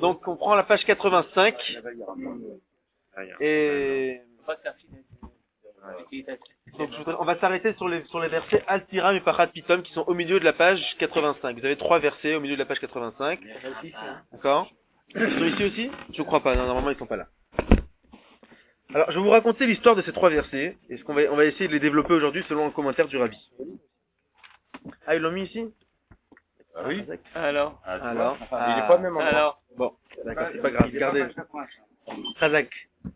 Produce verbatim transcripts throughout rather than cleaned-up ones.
Donc on prend la page quatre-vingt-cinq et donc, on va s'arrêter sur les sur les versets Al-Tiram et Pachat Pitom qui sont au milieu de la page quatre-vingt-cinq. Vous avez trois versets au milieu de la page quatre-vingt-cinq. D'accord? Ils sont ici aussi? Je crois pas, non, normalement ils sont pas là. Alors je vais vous raconter l'histoire de ces trois versets et ce qu'on va on va essayer de les développer aujourd'hui selon le commentaire du Rabbi. Ah, ils l'ont mis ici? Ah oui. Alors, ah, alors, ah, il est pas même en alors, bon, d'accord, c'est pas grave, gardez. Razak.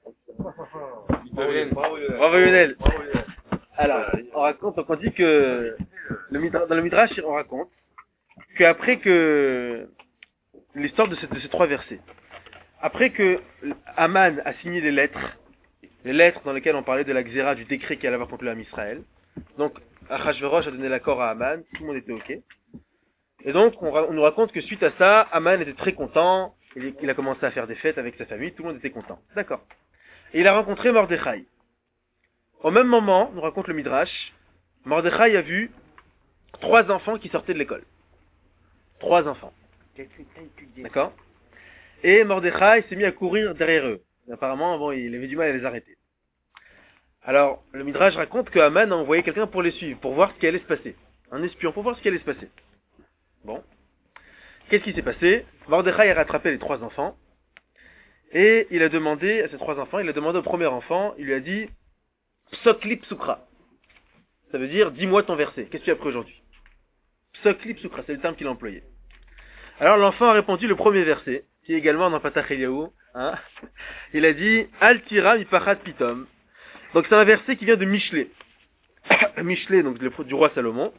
Bravo Lionel. Alors, on raconte, donc on dit que le, dans le Midrash, on raconte qu'après que l'histoire de, ces- de ces trois versets, après que Aman a signé les lettres, les lettres dans lesquelles on parlait de la xéra, du décret qui allait avoir contre l'âme Israël, donc Achashverosh a donné l'accord à Aman, tout le monde était ok. Et donc, on, on nous raconte que suite à ça, Aman était très content, il, il a commencé à faire des fêtes avec sa famille, tout le monde était content. D'accord. Et il a rencontré Mordechai. Au même moment, nous raconte le Midrash, Mordechai a vu trois enfants qui sortaient de l'école. Trois enfants. D'accord. Et Mordechai s'est mis à courir derrière eux. Et apparemment, bon, il avait du mal à les arrêter. Alors, le Midrash raconte que Aman a envoyé quelqu'un pour les suivre, pour voir ce qui allait se passer. Un espion, pour voir ce qui allait se passer. Bon. Qu'est-ce qui s'est passé? Mordechai a rattrapé les trois enfants. Et il a demandé à ces trois enfants, il a demandé au premier enfant, il lui a dit Psokli Psukra. Ça veut dire dis-moi ton verset. Qu'est-ce que tu as appris aujourd'hui? Psokli Psukra, c'est le terme qu'il a employé. Alors l'enfant a répondu le premier verset, qui est également dans Patach Eliyahu. Hein. Il a dit Al Tira Mipachat Pitom. Donc c'est un verset qui vient de Michelet. Michelet, donc le du roi Salomon.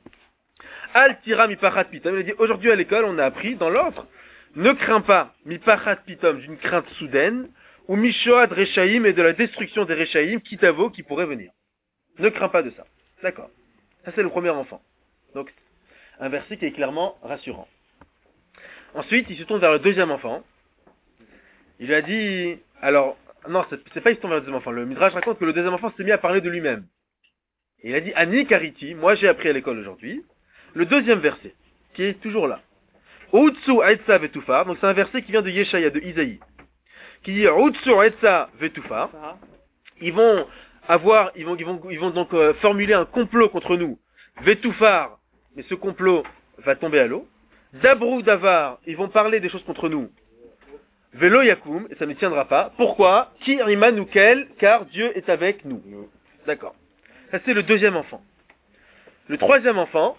Al Tira Mipachat Pitom. Il a dit aujourd'hui à l'école on a appris dans l'ordre ne crains pas Mipachat Pitom d'une crainte soudaine ou Mishoad Rechaim et de la destruction des Rechaim Kitavo qui pourrait venir. Ne crains pas de ça. D'accord. Ça c'est le premier enfant. Donc un verset qui est clairement rassurant. Ensuite, il se tourne vers le deuxième enfant. Il lui a dit, alors, non, c'est, c'est pas il se tourne vers le deuxième enfant. Le Midrash raconte que le deuxième enfant s'est mis à parler de lui-même. Et il a dit, Ani Kariti, moi j'ai appris à l'école aujourd'hui, le deuxième verset, qui est toujours là. Outsu Aetsa Vetufar, donc c'est un verset qui vient de Yeshaya, de Isaïe, qui dit Outsu Aetsa Vetufar. Ils vont avoir, ils vont, ils vont, ils vont donc euh, formuler un complot contre nous. Vetufar, mais ce complot va tomber à l'eau. Dabrou Davar, ils vont parler des choses contre nous. Velo Yakum, et ça ne tiendra pas. Pourquoi? Ki Imanukel, car Dieu est avec nous. D'accord. Ça c'est le deuxième enfant. Le troisième enfant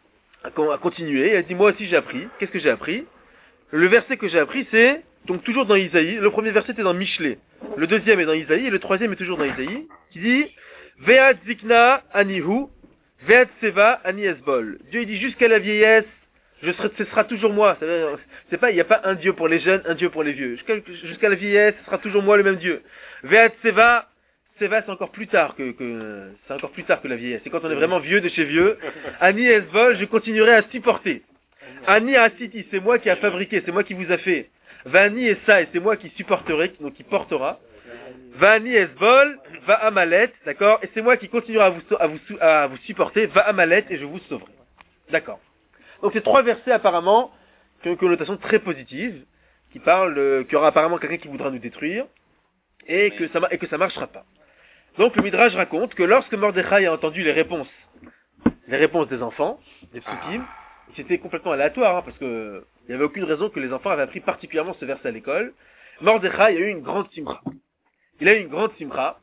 a continué, il a dit moi aussi j'ai appris. Qu'est-ce que j'ai appris? Le verset que j'ai appris c'est, donc toujours dans Isaïe, le premier verset est dans Michelet. Le deuxième est dans Isaïe, et le troisième est toujours dans Isaïe, qui dit Ve'at Zikna Anihu, Ve'at Seva Ani Esbol. Dieu il dit jusqu'à la vieillesse, Je serai, ce sera toujours moi. C'est pas, il n'y a pas un Dieu pour les jeunes, un Dieu pour les vieux. Jusqu'à, jusqu'à la vieillesse, ce sera toujours moi le même Dieu. Ve'at Seva, Seva c'est encore plus tard que, que, c'est encore plus tard que la vieillesse. C'est quand on est vraiment vieux de chez vieux. Ani Esbol, je continuerai à supporter. Ani Asiti, c'est moi qui a fabriqué, c'est moi qui vous a fait. Vani Esa, et c'est moi qui supporterai, donc qui portera. Vani Esbol, va Amalet, d'accord, et c'est moi qui continuerai à vous, à vous, à vous supporter. Va Amalet, et je vous sauverai. D'accord. Donc c'est trois versets apparemment qui ont une connotation très positive, qui parlent euh, qu'il y aura apparemment quelqu'un qui voudra nous détruire et que ça et que ça marchera pas. Donc le Midrash raconte que lorsque Mordechai a entendu les réponses, les réponses des enfants, des psukim, c'était complètement aléatoire hein, parce que il n'y avait aucune raison que les enfants avaient appris particulièrement ce verset à l'école. Mordechai a eu une grande simra. Il a eu une grande simra.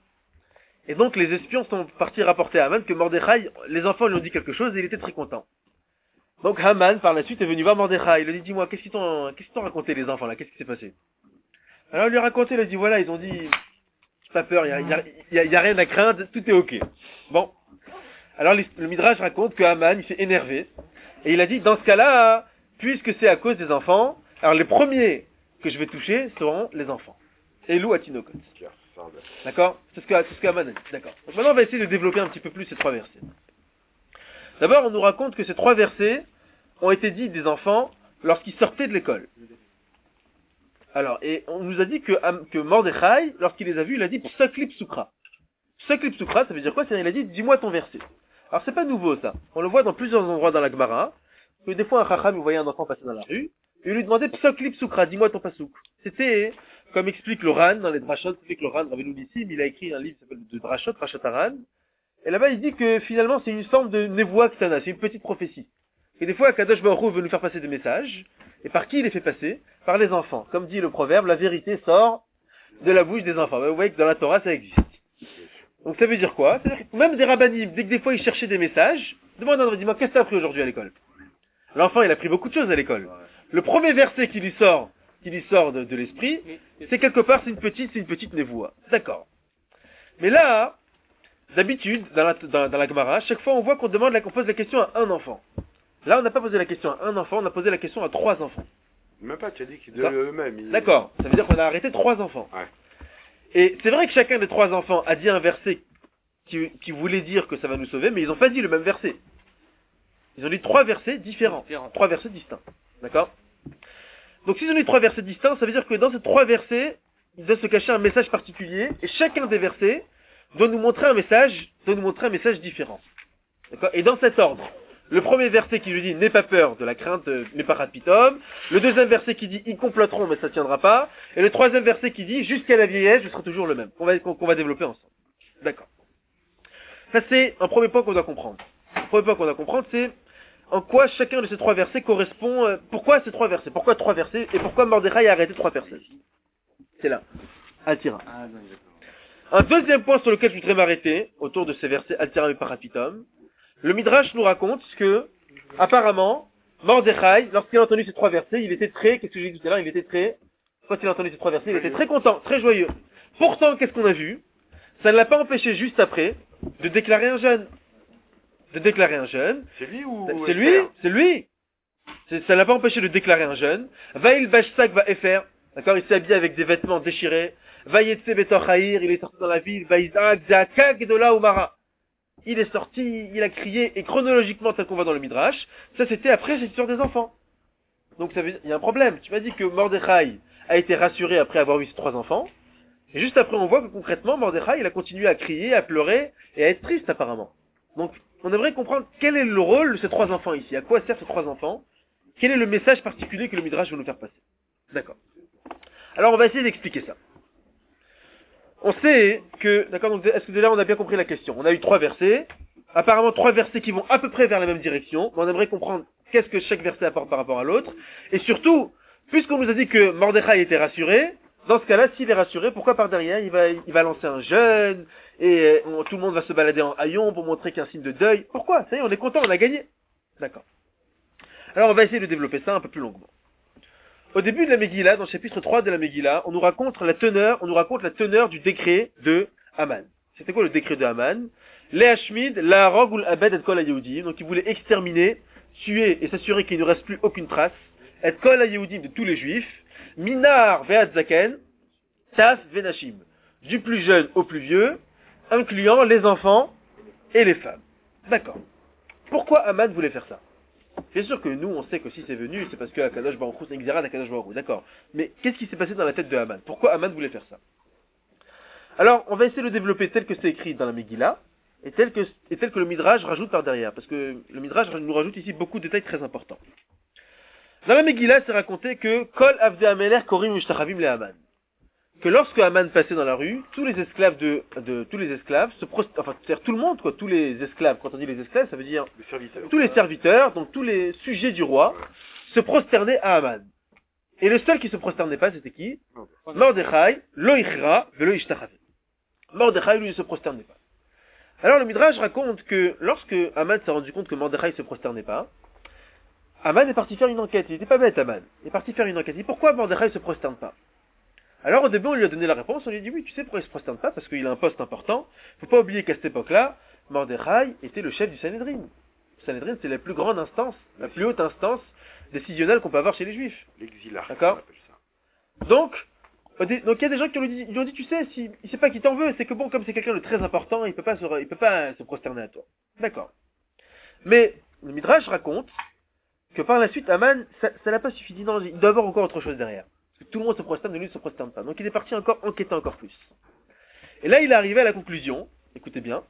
Et donc les espions sont partis rapporter à Haman que Mordechai, les enfants lui ont dit quelque chose et il était très content. Donc Haman, par la suite, est venu voir Mordechai. Il lui a dit, dis-moi, qu'est-ce qu'ils t'ont, qu'est-ce qu'ils t'ont raconté les enfants là? Qu'est-ce qui s'est passé? Alors il lui a raconté, il a dit, voilà, ils ont dit, pas peur, il y a, y, a, y, a, y a rien à craindre, tout est ok. Bon. Alors le Midrash raconte que Haman, il s'est énervé. Et il a dit, dans ce cas-là, puisque c'est à cause des enfants, alors les premiers que je vais toucher seront les enfants. Elou Atinokot. D'accord? C'est ce que, c'est ce que Haman a dit. D'accord. Donc maintenant on va essayer de développer un petit peu plus ces trois versets. D'abord, on nous raconte que ces trois versets ont été dits des enfants lorsqu'ils sortaient de l'école. Alors, et on nous a dit que, que Mordechai, lorsqu'il les a vus, il a dit Psakli Psukra. Psakli Psukra, ça veut dire quoi? C'est-à-dire, il a dit, dis-moi ton verset. Alors, c'est pas nouveau, ça. On le voit dans plusieurs endroits dans la Gemara, que des fois, un chacham, il voyait un enfant passer dans la rue, Il lui demandait Psok li psoukra, dis-moi ton pasouk. C'était, comme explique le Ran dans les Drashot, c'est que le Ran, Rabbeinu Nissim, il a écrit un livre qui s'appelle de Drashot, Drashot Aran. Et là-bas, il dit que finalement, c'est une forme de nevoa ktana, c'est une petite prophétie. Et des fois, Akadosh Baruch Hu veut nous faire passer des messages. Et par qui il les fait passer? Par les enfants. Comme dit le proverbe, la vérité sort de la bouche des enfants. Vous voyez que dans la Torah, ça existe. Donc ça veut dire quoi? C'est-à-dire que même des rabbanim, dès que des fois ils cherchaient des messages, demande à un dis-moi, qu'est-ce que tu as appris aujourd'hui à l'école? L'enfant, il a appris beaucoup de choses à l'école. Le premier verset qui lui sort, qui lui sort de, de l'esprit, c'est quelque part, c'est une petite, c'est une petite névoie. D'accord. Mais là, d'habitude, dans la, dans, dans la Gemara, chaque fois on voit qu'on demande, qu'on pose la question à un enfant. Là, on n'a pas posé la question à un enfant, on a posé la question à trois enfants. Même pas, tu as dit qu'ils devaient eux-mêmes. Ils... D'accord. Ça veut dire qu'on a arrêté trois enfants. Ouais. Et c'est vrai que chacun des trois enfants a dit un verset qui, qui voulait dire que ça va nous sauver, mais ils n'ont pas dit le même verset. Ils ont dit trois versets différents. Différent. Trois versets distincts. D'accord? Donc s'ils ont dit trois versets distincts, ça veut dire que dans ces trois versets, il doit se cacher un message particulier, et chacun des versets doit nous montrer un message, doit nous montrer un message différent. D'accord? Et dans cet ordre. Le premier verset qui lui dit « N'aie pas peur de la crainte, euh, n'aie pas pitom ». Le deuxième verset qui dit « Ils comploteront, mais ça ne tiendra pas ». Et le troisième verset qui dit « Jusqu'à la vieillesse, je serai toujours le même ». Qu'on va, qu'on, qu'on va développer ensemble. D'accord. Ça, c'est un premier point qu'on doit comprendre. Le premier point qu'on doit comprendre, c'est en quoi chacun de ces trois versets correspond... Euh, pourquoi ces trois versets? Pourquoi trois versets? Et pourquoi Mordechai a arrêté trois personnes? C'est là. Altira. Un deuxième point sur lequel je voudrais m'arrêter, autour de ces versets Altira et Parapitom, le Midrash nous raconte que, apparemment, Mordechai, lorsqu'il a entendu ces trois versets, il était très, qu'est-ce que j'ai dit tout à l'heure, il était très, quand il a entendu ces trois versets, il était très content, très joyeux. Pourtant, qu'est-ce qu'on a vu? Ça ne l'a pas empêché juste après de déclarer un jeûne. De déclarer un jeûne. C'est lui ou? C'est lui, c'est lui. C'est, ça ne l'a pas empêché de déclarer un jeûne. Vaïl bashsak va faire. D'accord, il s'est habillé avec des vêtements déchirés. Vaïetse betochaïr, il est sorti dans la ville. Vaïzak zakak de la umara. Il est sorti, il a crié, et chronologiquement, tel qu'on voit dans le Midrash, ça c'était après cette histoire des enfants. Donc ça veut dire, il y a un problème. Tu m'as dit que Mordechai a été rassuré après avoir eu ses trois enfants, et juste après on voit que concrètement, Mordechai, il a continué à crier, à pleurer, et à être triste apparemment. Donc, on aimerait comprendre quel est le rôle de ces trois enfants ici, à quoi servent ces trois enfants, quel est le message particulier que le Midrash veut nous faire passer. D'accord. Alors on va essayer d'expliquer ça. On sait que, d'accord, donc est-ce que déjà on a bien compris la question? On a eu trois versets, apparemment trois versets qui vont à peu près vers la même direction, mais on aimerait comprendre qu'est-ce que chaque verset apporte par rapport à l'autre, et surtout, puisqu'on nous a dit que Mordechai était rassuré, dans ce cas-là, s'il est rassuré, pourquoi par derrière il va, il va lancer un jeûne, et on, tout le monde va se balader en haillons pour montrer qu'il y a un signe de deuil? Pourquoi? Ça y est, on est content, on a gagné. D'accord. Alors on va essayer de développer ça un peu plus longuement. Au début de la Megillah, dans le chapitre trois de la Megillah, on nous raconte la teneur, on nous raconte la teneur du décret de Haman. C'était quoi le décret de Haman? Le'ashmid, la'arog ou l'abed et kol ha-Yehudim. Donc il voulait exterminer, tuer et s'assurer qu'il ne reste plus aucune trace. Et kol ha-Yehudim, de tous les juifs. Minar ve'ad zaken, taf ve'nashim. Du plus jeune au plus vieux, incluant les enfants et les femmes. D'accord. Pourquoi Haman voulait faire ça? Bien sûr que nous, on sait que si c'est venu, c'est parce que Akadosh Baruch Hu, c'est Xérat d'Akadosh Baruch Hu, d'accord. Mais qu'est-ce qui s'est passé dans la tête de Haman? Pourquoi Haman voulait faire ça? Alors, on va essayer de le développer tel que c'est écrit dans la Megillah, et tel que, et tel que le Midrash rajoute par derrière, parce que le Midrash nous rajoute ici beaucoup de détails très importants. Dans la Megillah, c'est raconté que Kol Avdei Amelech Korim Ushtachavim le Haman. Que lorsque Haman passait dans la rue, tous les esclaves de, de tous les esclaves se prost... enfin, c'est-à-dire tout le monde, quoi, tous les esclaves, quand on dit les esclaves, ça veut dire les serviteurs. Tous les serviteurs, donc tous les sujets du roi, se prosternaient à Haman. Et le seul qui se prosternait pas, c'était qui? Mordechai, lo ichra, velo ishtachavim. Mordechai, lui, ne se prosternait pas. Alors le Midrash raconte que lorsque Haman s'est rendu compte que Mordechai ne se prosternait pas, Haman est parti faire une enquête. Il n'était pas bête, Haman. Il est parti faire une enquête. Il dit pourquoi Mordechai ne se prosterne pas? Alors au début on lui a donné la réponse, on lui a dit oui, tu sais pourquoi il se prosterne pas, parce qu'il a un poste important. Faut pas oublier qu'à cette époque-là, Mordechai était le chef du Sanhedrin. Le Sanhedrin, c'est la plus grande instance, la plus haute instance décisionnelle qu'on peut avoir chez les Juifs. L'exilarque. D'accord. Donc, donc il y a des gens qui lui, dit, lui ont dit, tu sais, si, il sait pas qui t'en veut, c'est que bon, comme c'est quelqu'un de très important, il peut pas se, il peut pas se prosterner à toi. D'accord. Mais le Midrash raconte que par la suite, Haman, ça, ça n'a pas suffi. Non, il doit y avoir encore autre chose derrière. Tout le monde se prosterne, mais lui ne se prosterne pas. Donc il est parti encore enquêter encore plus. Et là, il est arrivé à la conclusion, écoutez bien,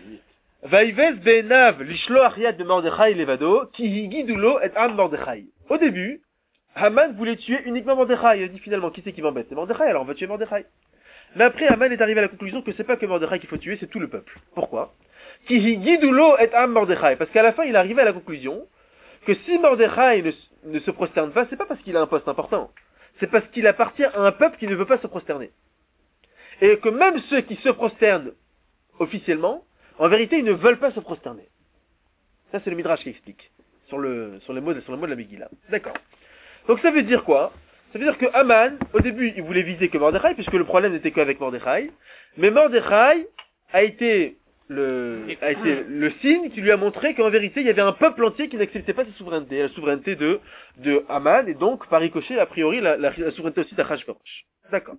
Vaïves be'enav l'ishloach yad de Mordechai levado, ki higidulo et am Mordechai. Au début, Haman voulait tuer uniquement Mordechai. Il a dit finalement, qui c'est qui m'embête? C'est Mordechai, alors on va tuer Mordechai. Mais après, Haman est arrivé à la conclusion que c'est pas que Mordechai qu'il faut tuer, c'est tout le peuple. Pourquoi? Ki gidulo et am Mordechai. Parce qu'à la fin, il est arrivé à la conclusion que si Mordechai ne, ne se prosterne pas, c'est pas parce qu'il a un poste important. C'est parce qu'il appartient à un peuple qui ne veut pas se prosterner. Et que même ceux qui se prosternent officiellement, en vérité, ils ne veulent pas se prosterner. Ça, c'est le Midrash qui explique. Sur le, sur les mots de, sur les mots de la Megillah. D'accord. Donc ça veut dire quoi? Ça veut dire que Haman, au début, il voulait viser que Mordechai, puisque le problème n'était qu'avec Mordechai. Mais Mordechai a été le, a été le signe qui lui a montré qu'en vérité, il y avait un peuple entier qui n'acceptait pas sa souveraineté, la souveraineté de, de Haman, et donc, par ricochet, a priori, la, la, la souveraineté aussi d'Achashverosh. D'accord.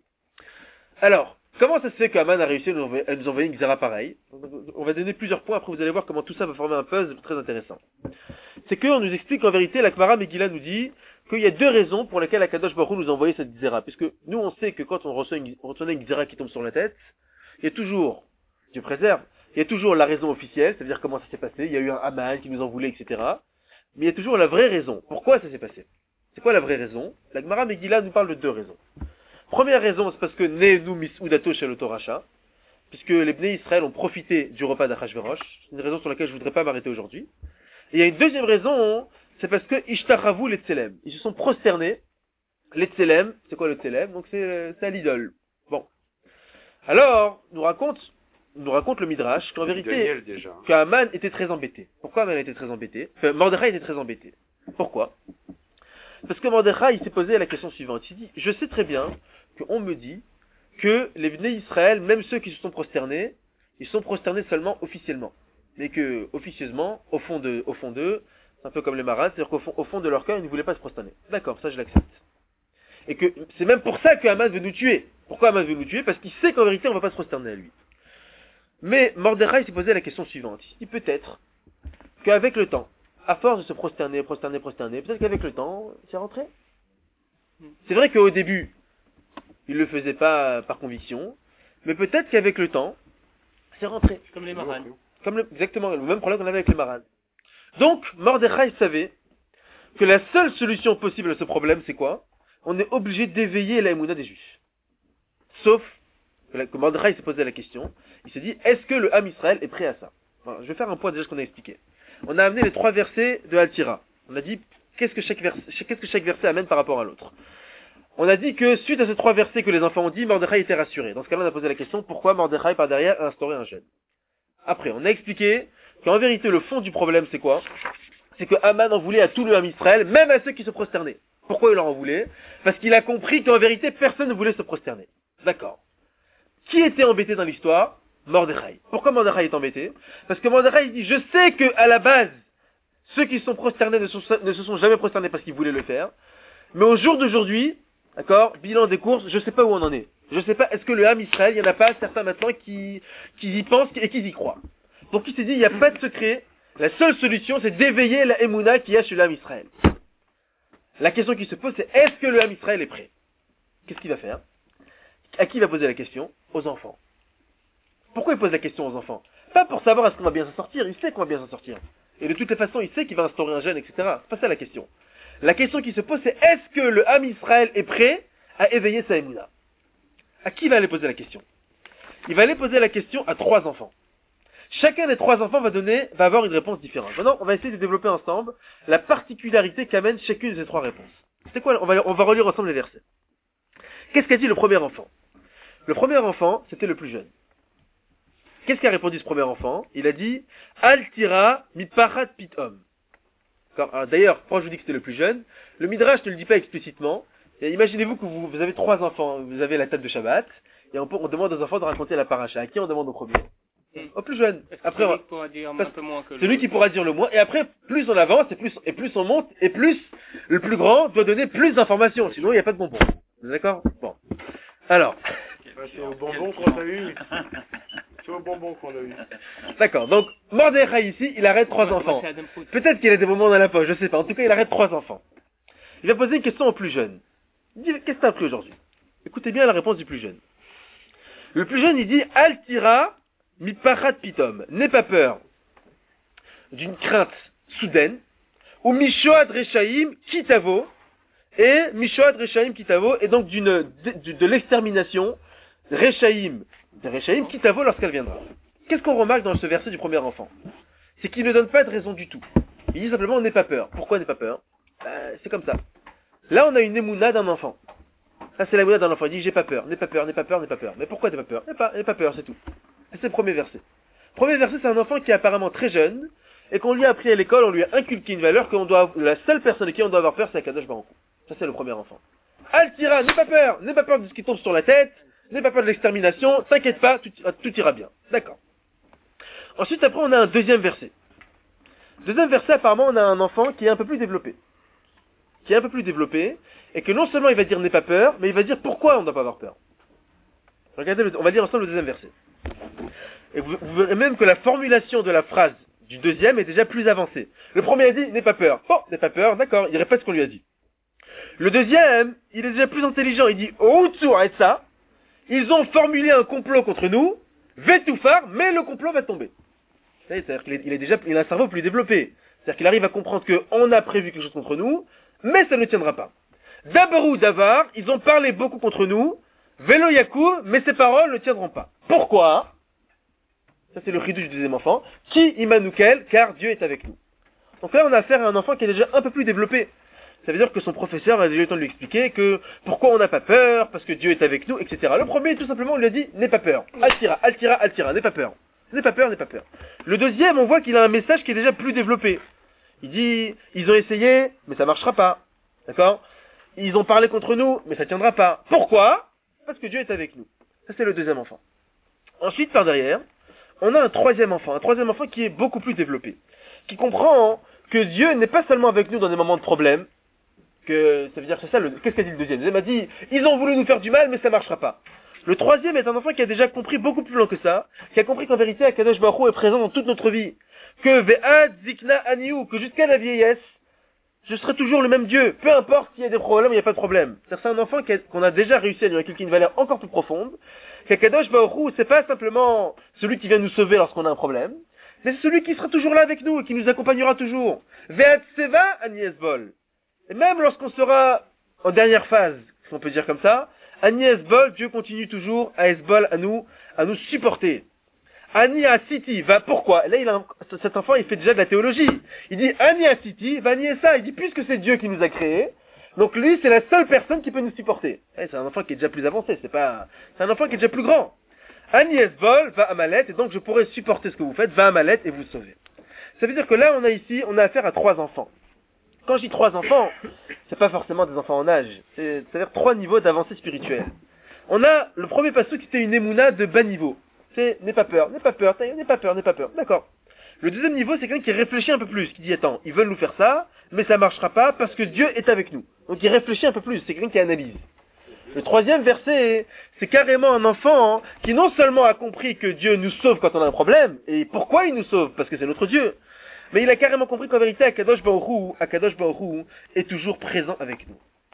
Alors, comment ça se fait qu'Haman a réussi à nous envoyer, à nous envoyer une xéra pareille? On va donner plusieurs points, après vous allez voir comment tout ça va former un puzzle très intéressant. C'est qu'on nous explique qu'en vérité, la Gemara Megillah nous dit qu'il y a deux raisons pour lesquelles Akadosh Baruch Hu nous a envoyé cette xéra. Puisque nous, on sait que quand on reçoit une, on reçoit une xéra qui tombe sur la tête, il y a toujours, Dieu préserve, il y a toujours la raison officielle, c'est-à-dire comment ça s'est passé, il y a eu un Haman qui nous en voulait, et cetera. Mais il y a toujours la vraie raison. Pourquoi ça s'est passé? C'est quoi la vraie raison? La Gemara Megillah nous parle de deux raisons. Première raison, c'est parce que Nehenu Mis'udato Shel Oto Rasha, puisque les Bnei Israël ont profité du repas d'Achashverosh. C'est une raison sur laquelle je voudrais pas m'arrêter aujourd'hui. Et il y a une deuxième raison, c'est parce que Ishtachavu les Tselem. Ils se sont prosternés. Les Tselem, c'est quoi le Tselem? Donc c'est, c'est à l'idole. Bon. Alors, nous raconte, nous raconte le Midrash qu'en vérité, qu'Haman était très embêté. Pourquoi Haman était très embêté? Enfin, Mordechai était très embêté. Pourquoi? Parce que Mordechai, il s'est posé la question suivante. Il dit, je sais très bien qu'on me dit que les Bnei Israël, même ceux qui se sont prosternés, ils sont prosternés seulement officiellement. Mais que, officieusement, au fond de, au fond d'eux, c'est un peu comme les marades, c'est-à-dire qu'au fond, au fond de leur cœur, ils ne voulaient pas se prosterner. D'accord, ça je l'accepte. Et que, c'est même pour ça que Haman veut nous tuer. Pourquoi Haman veut nous tuer? Parce qu'il sait qu'en vérité, on ne va pas se prosterner à lui. Mais Mordechai s'est posé la question suivante. Il dit peut-être qu'avec le temps, à force de se prosterner, prosterner, prosterner, peut-être qu'avec le temps, c'est rentré. C'est vrai qu'au début, il le faisait pas par conviction, mais peut-être qu'avec le temps, c'est rentré. Comme les marades. Comme le, exactement, le même problème qu'on avait avec les marades. Donc, Mordechai savait que la seule solution possible à ce problème, c'est quoi? On est obligé d'éveiller la émouna des Juifs. Sauf que Mordechai s'est posé la question, il s'est dit, est-ce que le Ham Israël est prêt à ça? Enfin, je vais faire un point déjà ce qu'on a expliqué. On a amené les trois versets de Altira. On a dit, qu'est-ce que chaque verset, qu'est-ce que chaque verset amène par rapport à l'autre? On a dit que suite à ces trois versets que les enfants ont dit, Mordechai était rassuré. Dans ce cas-là, on a posé la question, pourquoi Mordechai par derrière a instauré un jeûne? Après, on a expliqué qu'en vérité, le fond du problème, c'est quoi? C'est que Haman en voulait à tout le Ham Israël, même à ceux qui se prosternaient. Pourquoi il leur en voulait? Parce qu'il a compris qu'en vérité, personne ne voulait se prosterner. D'accord. Qui était embêté dans l'histoire? Mordechai. Pourquoi Mordechai est embêté? Parce que Mordechai dit, je sais que à la base, ceux qui se sont prosternés ne, sont, ne se sont jamais prosternés parce qu'ils voulaient le faire. Mais au jour d'aujourd'hui, d'accord, bilan des courses, je sais pas où on en est. Je sais pas, est-ce que le Ham Israël, il y en a pas certains maintenant qui, qui y pensent et qui y croient. Donc il s'est dit, il n'y a pas de secret. La seule solution, c'est d'éveiller la émouna qu'il y a chez le Ham Israël. La question qui se pose, c'est est-ce que le Ham Israël est prêt? Qu'est-ce qu'il va faire? À qui il va poser la question? Aux enfants. Pourquoi il pose la question aux enfants? Pas pour savoir est-ce qu'on va bien s'en sortir, il sait qu'on va bien s'en sortir. Et de toutes les façons, il sait qu'il va instaurer un jeûne, et cetera. C'est pas ça la question. La question qui se pose, c'est est-ce que le Ham Israël est prêt à éveiller sa émouna? À qui il va aller poser la question? Il va aller poser la question à trois enfants. Chacun des trois enfants va donner, va avoir une réponse différente. Maintenant, on va essayer de développer ensemble la particularité qu'amène chacune de ces trois réponses. C'est quoi? On va, on va relire ensemble les versets. Qu'est-ce qu'a dit le premier enfant? Le premier enfant, c'était le plus jeune. Qu'est-ce qu'a répondu ce premier enfant? Il a dit Al tira mitpachat pitom. D'ailleurs, quand je vous dis que c'était le plus jeune, le Midrash ne le dit pas explicitement. Et imaginez-vous que vous, vous avez trois enfants, vous avez la table de Shabbat, et on, on demande aux enfants de raconter la paracha. À qui on demande au premier? Mmh. Au plus jeune. Après, celui, on, qui dire un peu moins que celui qui pourra dire le moins. Et après, plus on avance, et plus, et plus on monte, et plus le plus grand doit donner plus d'informations. Sinon, il n'y a pas de bonbons. Vous êtes d'accord? Bon. Alors. C'est au bonbon qu'on a eu. C'est au bonbon qu'on a eu. D'accord. Donc, Mordechai ici, il arrête trois enfants. Peut-être qu'il a des moments dans la poche, je sais pas. En tout cas, il arrête trois enfants. Il va poser une question au plus jeune. Il dit, qu'est-ce que t'as appris aujourd'hui? Écoutez bien la réponse du plus jeune. Le plus jeune, il dit, Al tira mitpachat pitom. N'aie pas peur d'une crainte soudaine. Ou mishoad rechaim kitavo. et Mishoat Rechaim Kitavo, et donc d'une, de, de l'extermination, Rechaim, de Rechaim Kitavo lorsqu'elle viendra. Qu'est-ce qu'on remarque dans ce verset du premier enfant? C'est qu'il ne donne pas de raison du tout. Il dit simplement, on n'est pas peur. Pourquoi on n'est pas peur? euh, C'est comme ça. Là, on a une émouna d'un enfant. Ça, c'est l'émouna d'un enfant. Il dit, j'ai pas peur, n'aie pas peur, n'aie pas peur, n'aie pas peur. Mais pourquoi n'aie pas peur? N'aie pas, n'aie pas peur, c'est tout. Et c'est le premier verset. Premier verset, c'est un enfant qui est apparemment très jeune, et qu'on lui a appris à l'école, on lui a inculqué une valeur qu'on doit, la seule personne à qui on doit avoir peur, c'est Akadosh Baruch Hu. Ça, c'est le premier enfant. Altira, n'aie pas peur, n'aie pas peur de ce qui tombe sur la tête, n'aie pas peur de l'extermination, t'inquiète pas, tout, tout ira bien. D'accord. Ensuite, après, on a un deuxième verset. Deuxième verset, apparemment, on a un enfant qui est un peu plus développé. Qui est un peu plus développé, et que non seulement il va dire n'aie pas peur, mais il va dire pourquoi on ne doit pas avoir peur. Regardez, le, on va lire ensemble le deuxième verset. Et vous, vous verrez même que la formulation de la phrase du deuxième est déjà plus avancée. Le premier a dit n'aie pas peur. Bon, n'aie pas peur, d'accord, il répète ce qu'on lui a dit. Le deuxième, il est déjà plus intelligent, il dit oh, tu arrête ça. Ils ont formulé un complot contre nous, vais tout faire, mais le complot va tomber. C'est-à-dire qu'il est, il est déjà, il a un cerveau plus développé. C'est-à-dire qu'il arrive à comprendre qu'on a prévu quelque chose contre nous, mais ça ne tiendra pas. D'Abarou, d'Avar, ils ont parlé beaucoup contre nous, Vélo Yakou, mais ces paroles ne tiendront pas. Pourquoi? Ça c'est le ridou du deuxième enfant. Qui Immanoukel, car Dieu est avec nous. Donc là on a affaire à un enfant qui est déjà un peu plus développé. Ça veut dire que son professeur a déjà eu le temps de lui expliquer que pourquoi on n'a pas peur, parce que Dieu est avec nous, et cetera. Le premier, tout simplement, on lui a dit, n'aie pas peur. Altira, altira, altira, n'aie pas peur. N'aie pas peur, n'aie pas peur. Le deuxième, on voit qu'il a un message qui est déjà plus développé. Il dit, ils ont essayé, mais ça marchera pas. D'accord? Ils ont parlé contre nous, mais ça tiendra pas. Pourquoi? Parce que Dieu est avec nous. Ça, c'est le deuxième enfant. Ensuite, par derrière, on a un troisième enfant. Un troisième enfant qui est beaucoup plus développé. Qui comprend que Dieu n'est pas seulement avec nous dans des moments de problème. Que, ça veut dire, c'est ça, le, qu'est-ce qu'a dit le deuxième? Le deuxième a dit, ils ont voulu nous faire du mal, mais ça marchera pas. Le troisième est un enfant qui a déjà compris beaucoup plus loin que ça, qui a compris qu'en vérité, Akadosh Baruch Hu est présent dans toute notre vie. Que Ve'ad Zikna Aniou, que jusqu'à la vieillesse, je serai toujours le même Dieu. Peu importe s'il y a des problèmes, il n'y a pas de problème. C'est-à-dire, c'est un enfant qui a, qu'on a déjà réussi à lui inculquer une valeur encore plus profonde. Qu'Akadosh Baruch Hu, c'est pas simplement celui qui vient nous sauver lorsqu'on a un problème, mais c'est celui qui sera toujours là avec nous et qui nous accompagnera toujours. Ve'ad Seva Aniesbol. Et même lorsqu'on sera en dernière phase, si on peut dire comme ça, Ani Esbol, Dieu continue toujours à Esbol, à nous, à nous supporter. Ani Asiti, va, pourquoi? Là, il a, cet enfant, il fait déjà de la théologie. Il dit, Ani Asiti, va nier ça. Il dit, puisque c'est Dieu qui nous a créés, donc lui, c'est la seule personne qui peut nous supporter. C'est un enfant qui est déjà plus avancé, c'est pas, c'est un enfant qui est déjà plus grand. Ani Esbol, va Amalet, et donc je pourrai supporter ce que vous faites, va Amalet et vous sauver. Ça veut dire que là, on a ici, on a affaire à trois enfants. Quand je dis trois enfants, c'est pas forcément des enfants en âge. C'est, c'est-à-dire trois niveaux d'avancée spirituelle. On a le premier passage qui était une émouna de bas niveau. C'est, n'aie pas peur, n'aie pas peur, n'aie pas peur, n'aie pas peur. D'accord. Le deuxième niveau, c'est quelqu'un qui réfléchit un peu plus, qui dit, attends, ils veulent nous faire ça, mais ça marchera pas parce que Dieu est avec nous. Donc il réfléchit un peu plus, c'est quelqu'un qui analyse. Le troisième verset, c'est carrément un enfant qui non seulement a compris que Dieu nous sauve quand on a un problème, et pourquoi il nous sauve? Parce que c'est notre Dieu. Mais il a carrément compris qu'en vérité, Akadosh Baruch Hu, Akadosh Baruch Hu est toujours présent avec nous.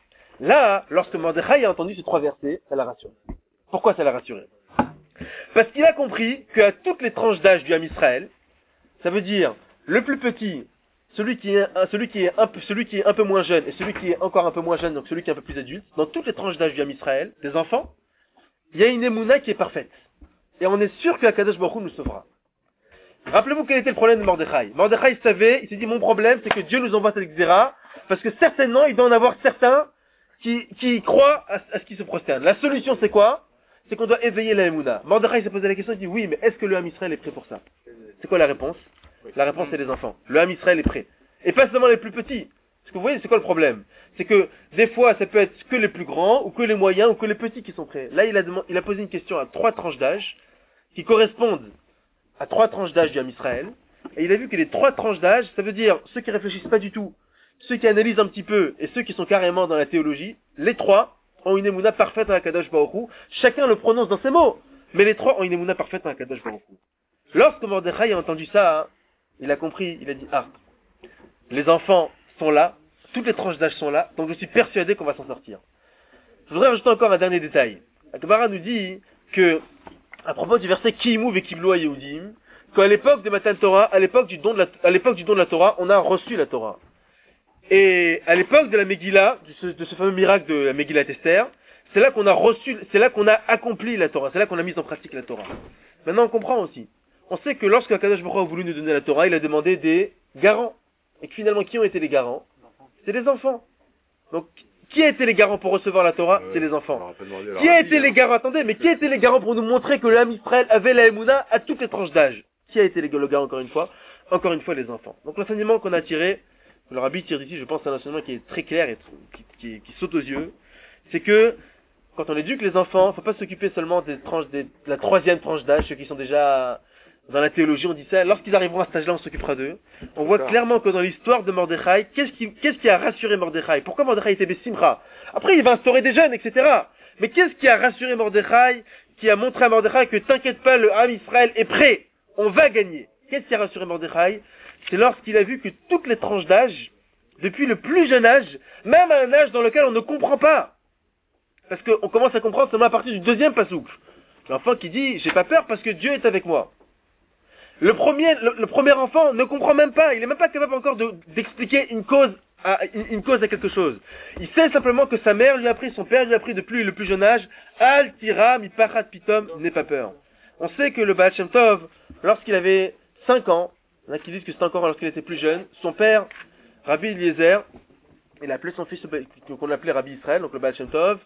Là, lorsque Mordechai a entendu ces trois versets, ça l'a rassuré. Pourquoi ça l'a rassuré? Parce qu'il a compris qu'à toutes les tranches d'âge du Ham Israël, ça veut dire le plus petit, celui qui est, celui qui est un peu, celui qui est un peu moins jeune et celui qui est encore un peu moins jeune, donc celui qui est un peu plus adulte, dans toutes les tranches d'âge du Ham Israël, des enfants, il y a une émouna qui est parfaite. Et on est sûr que Akadosh Baruch Hu nous sauvera. Rappelez-vous quel était le problème de Mordechai. Mordechai savait, il s'est dit, mon problème, c'est que Dieu nous envoie cette xéra, parce que certainement, il doit en avoir certains qui, qui croient à, à ce qui se prosterne. La solution, c'est quoi? C'est qu'on doit éveiller la émouna. Mordechai s'est posé la question, il dit, oui, mais est-ce que le Ham Israël est prêt pour ça? C'est quoi la réponse? La réponse, c'est les enfants. Le Ham Israël est prêt. Et pas seulement les plus petits. Parce que vous voyez, c'est quoi le problème? C'est que, des fois, ça peut être que les plus grands, ou que les moyens, ou que les petits qui sont prêts. Là, il a demandé, il a posé une question à trois tranches d'âge, qui correspondent à trois tranches d'âge du Ham Israël, et il a vu que les trois tranches d'âge, ça veut dire ceux qui réfléchissent pas du tout, ceux qui analysent un petit peu, et ceux qui sont carrément dans la théologie, les trois ont une émouna parfaite à Akadosh Baruch Hu. Chacun le prononce dans ses mots, mais les trois ont une émouna parfaite à Akadosh Baruch Hu. Lorsque Mordechai a entendu ça, hein, il a compris, il a dit, ah, les enfants sont là, toutes les tranches d'âge sont là, donc je suis persuadé qu'on va s'en sortir. Je voudrais rajouter encore un dernier détail. La Gemara nous dit que, à propos du verset Kiimu ve'kiblu Yehudim, qu'à l'époque de Matan Torah, à l'époque du don de la, à l'époque du don de la Torah, on a reçu la Torah. Et à l'époque de la Megillah, de ce, de ce fameux miracle de la Megillah Esther, c'est là qu'on a reçu, c'est là qu'on a accompli la Torah, c'est là qu'on a mis en pratique la Torah. Maintenant on comprend aussi. On sait que lorsque Kadosh Baruch Hu a voulu nous donner la Torah, il a demandé des garants. Et que finalement, qui ont été les garants? C'est les enfants. Donc, qui a été les garants pour recevoir la Torah? euh, C'est les enfants. Qui a été les garants? Attendez, mais qui a été les garants pour nous montrer que l'âme Israël avait la Emouna à toutes les tranches d'âge? Qui a été les garants encore une fois? Encore une fois, les enfants. Donc l'enseignement qu'on a tiré, le rabbi tire ici, je pense, c'est un enseignement qui est très clair et qui, qui, qui saute aux yeux. C'est que, quand on éduque les enfants, il ne faut pas s'occuper seulement des tranches, des, de la troisième tranche d'âge, ceux qui sont déjà dans la théologie, on dit ça. Lorsqu'ils arriveront à cet âge-là, on s'occupera d'eux. On voit clairement que dans l'histoire de Mordechai, qu'est-ce qui, qu'est-ce qui a rassuré Mordechai? Pourquoi Mordechai était Bessimcha? Après, il va instaurer des jeunes, et cetera. Mais qu'est-ce qui a rassuré Mordechai, qui a montré à Mordechai que t'inquiète pas, le Ham Israël est prêt, on va gagner? Qu'est-ce qui a rassuré Mordechai? C'est lorsqu'il a vu que toutes les tranches d'âge, depuis le plus jeune âge, même à un âge dans lequel on ne comprend pas, parce qu'on commence à comprendre seulement à partir du deuxième pasouk, l'enfant qui dit j'ai pas peur parce que Dieu est avec moi. Le premier, le, le premier enfant ne comprend même pas, il est même pas capable encore de, d'expliquer une cause à, une, une cause à quelque chose. Il sait simplement que sa mère lui a appris, son père lui a appris depuis le plus jeune âge, Al tira mi pachat pitom, n'aie pas peur. On sait que le Baal Shem Tov, lorsqu'il avait cinq ans, il y en a qui disent que c'est encore lorsqu'il était plus jeune, son père, Rabbi Eliezer, il a appelé son fils, qu'on appelait Rabbi Israël, donc le Baal Shem Tov,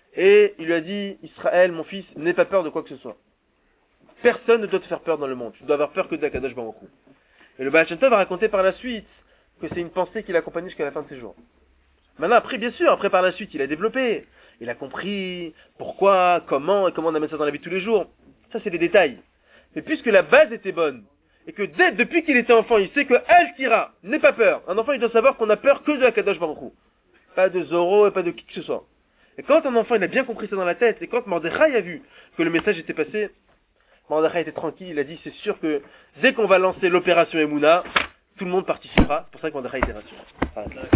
et il lui a dit, Israël, mon fils, n'aie pas peur de quoi que ce soit. Personne ne doit te faire peur dans le monde. Tu dois avoir peur que d'Akadosh Baruch Hu. Et le Baal Shem Tov a raconté par la suite que c'est une pensée qui l'accompagnait jusqu'à la fin de ses jours. Maintenant, après, bien sûr, après par la suite, il a développé. Il a compris pourquoi, comment, et comment on amène ça dans la vie de tous les jours. Ça, c'est des détails. Mais puisque la base était bonne, et que dès, depuis qu'il était enfant, il sait que Al Tira, n'aie pas peur. Un enfant, il doit savoir qu'on a peur que de Akadosh Baruch Hu. Pas de Zoro et pas de qui que ce soit. Et quand un enfant, il a bien compris ça dans la tête, et quand Mordechai a vu que le message était passé, Mordechai était tranquille, il a dit, c'est sûr que dès qu'on va lancer l'opération Emouna, tout le monde participera. C'est pour ça que Mordechai était rassuré.